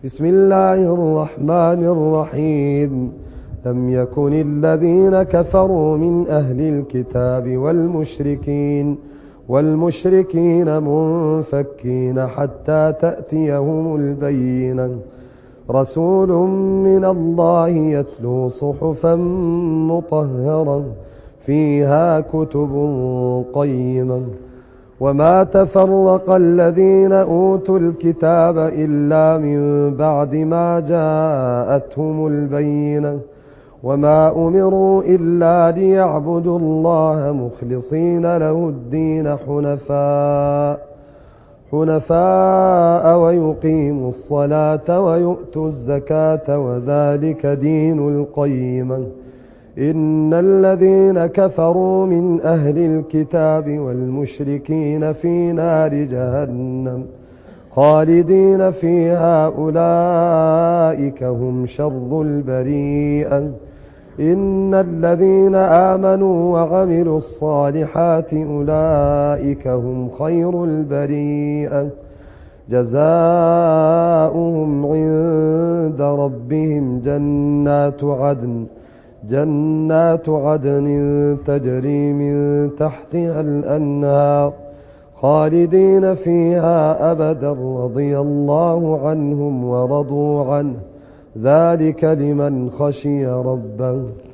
بسم الله الرحمن الرحيم. لم يكن الذين كفروا من أهل الكتاب والمشركين منفكين حتى تأتيهم البينة. رسول من الله يتلو صحفا مطهرة فيها كتب قيمة. وما تفرق الذين أوتوا الكتاب إلا من بعد ما جاءتهم البينة. وما أمروا إلا ليعبدوا الله مخلصين له الدين حنفاء ويقيموا الصلاة ويؤتوا الزكاة وذلك دين القيمة. إن الذين كفروا من أهل الكتاب والمشركين في نار جهنم خالدين فيها أولئك هم شر البريئة. إن الذين آمنوا وعملوا الصالحات أولئك هم خير البريئة. جزاؤهم عند ربهم جنات عدن تجري من تحتها الأنهار خالدين فيها أبدا رضي الله عنهم ورضوا عنه ذلك لمن خشي ربه.